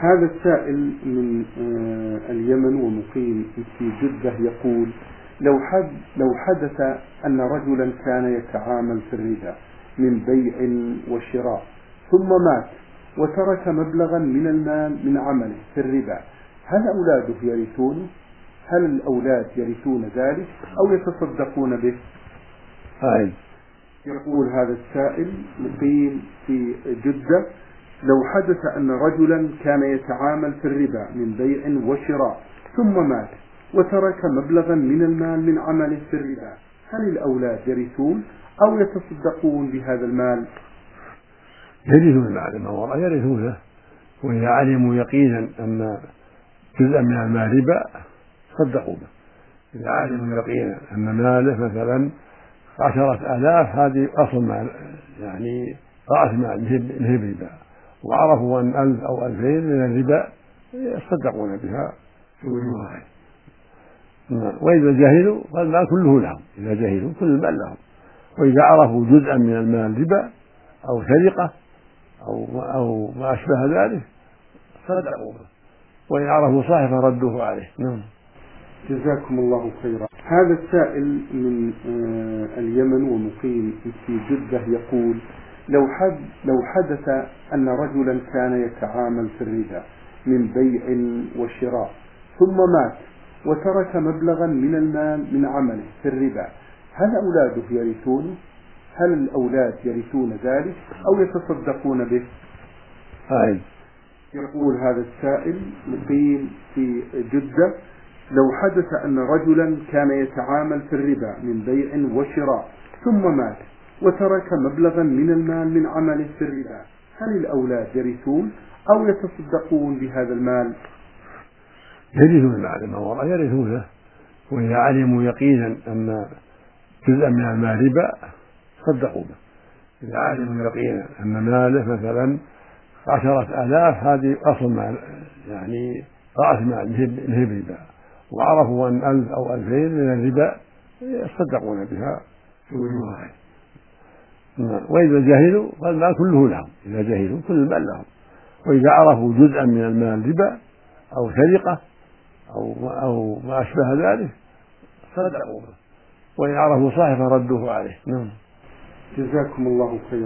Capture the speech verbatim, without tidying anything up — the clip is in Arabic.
هذا السائل من اليمن ومقيم في جدة يقول: لو حد لو حدث أن رجلا كان يتعامل في الربا من بيع وشراء ثم مات وترك مبلغا من المال من عمله في الربا، هل أولاده يرثونه؟ هل الأولاد يرثون ذلك أو يتصدقون به؟ هاي. يقول هذا السائل مقيم في جدة: لو حدث أن رجلا كان يتعامل في الربا من بيع وشراء ثم مات وترك مبلغا من المال من عمله في الربا، هل الأولاد يرثون أو يتصدقون بهذا المال؟ يرثون بعد ما وراء يرثونه، وإذا علموا يقينا أن جزءا من المال ربا صدقوا به. إذا علموا يقينا أن ماله مثلا عشرة آلاف، هذه أصل مال يعني رأس مال من الربا، وعرفوا أن ألف أو ألفين من الربا يصدقون بها وجوهها. وإذا جهلوا فالمال كله لهم، إذا جهلوا كل المال لهم. وإذا عرفوا جزءا من المال ربا أو سرقة أو أو ما أشبه ذلك صدقوا به، وإن عرفوا صاحبه ردوه عليه. نعم. جزاكم الله خيرا. هذا السائل من اليمن ومقيم في جدة يقول: لو حد لو حدث أن رجلا كان يتعامل في الربا من بيع وشراء ثم مات وترك مبلغا من المال من عمله في الربا، هل أولاده يرثونه؟ هل الأولاد يرثون ذلك أو يتصدقون به؟ هاي. يقول هذا السائل مقيم في جدة: لو حدث أن رجلا كان يتعامل في الربا من بيع وشراء ثم مات وترك مبلغا من المال من عمله في الربا، هل الأولاد يرثون أو يتصدقون بهذا المال؟ يرثون بعد ما وراء يرثونه، وإذا علموا يقينا أن جزءا من المال ربا صدقوا به. إذا علموا يقينا أن ماله مثلا عشرة آلاف، هذه أصل مال يعني رأس مال من الربا، وعرفوا أن ألف أو ألفين من الربا يصدقون بها وجوهها. وإذا جهلوا فالمال كله لهم، إذا جهلوا كل المال لهم. وإذا عرفوا جزءا من المال ربا أو سرقة أو أو ما أشبه ذلك صدقوا به، وإن عرفوا صاحبه ردوه عليه. نعم. جزاكم الله خيرا.